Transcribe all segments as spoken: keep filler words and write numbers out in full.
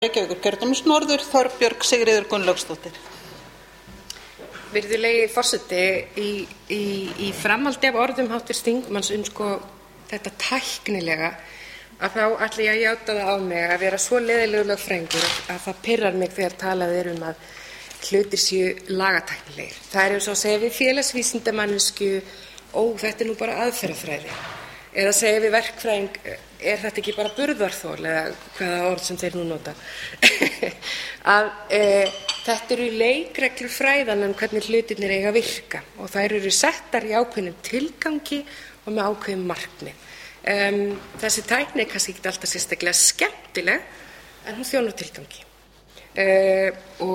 Reykjavíkurkjördæmis norður, Þorbjörg Sigríður Gunnlaugsdóttir. Virðulegi forseti, í, í, í framhaldi af orðum háttvirts þingmanns um sko þetta tæknilega, að þá ætla ég að játa það á mig að vera svo leiðilegur lögfræðingur að það pirrar mig þegar talað er um að hlutir séu lagatæknilegir. Það er eins og að segja við félagsvísindamannesku, ó, þetta er nú bara aðferðafræði. Eða segja við verkfræðing, er þetta ekki bara burðarþol, eða hvaða orð sem þeir nú nota. að e, þetta eru leikreglur fræðanna um hvernig hlutirnir eiga að virka og þær eru settar í ákveðnum tilgangi og með ákveðnum markmið. Um, þessi tækni er kannski ekki alltaf sérstaklega skemmtileg, en hún þjónar tilgangi. Uh,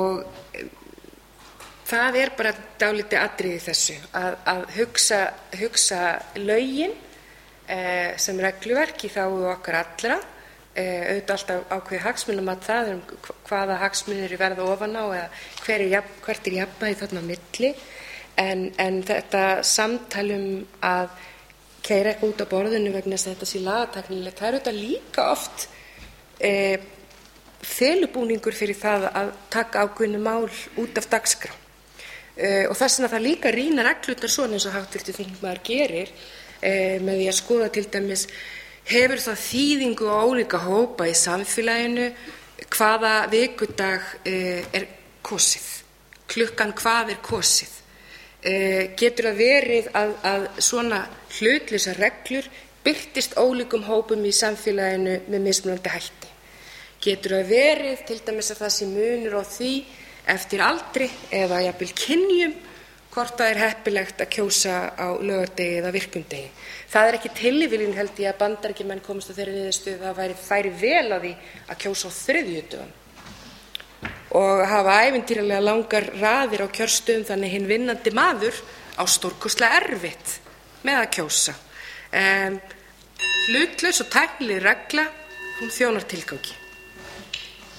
og það er bara dálítið atriði í þessu, að, að hugsa, hugsa lögin uh, sem regluverk í þágu okkar allra, uh, auðvitað alltaf ákveðið hagsmunum að það um hvaða hagsmunir verða ofan á eða hver er, hvert er jafnvægi þarna á milli, en, en þetta samtalum að keyra eitthvað út á borðinu vegna þess að þetta sé lagatæknilegt, það er auðvitað líka oft e, felubúningur fyrir það að taka ákveðnu mál út af dagskrá. E, og þess vegna það líka rýna reglurnar svona eins og háttvirtur þingmaður gerir e, með því að skoða til dæmis hefur það þýðingu á ólíka hópa í samfélaginu, hvaða vikudag e, er kosið, klukkan hvað er kosið. Uh, getur það verið að, að svona hlutlausar reglur birtist ólíkum hópum í samfélaginu með mismunandi hætti. Getur það verið til dæmis að það sé munur á því eftir aldri eða jafnvel kynjum hvort það er heppilegt að kjósa á laugardegi eða virkundegi. Það er ekki tilviljun held ég að Bandaríkjamenn komast á þeirri niðurstöðu að það væri færi vel að því að kjósa á þriðjudögum og hafa ævintýralega langar raðir á kjörstöðum þannig hinn vinnandi maður á stórkostlega erfitt með að kjósa. Um, hlutlaus og tæknileg regla, hún þjónar tilgangi.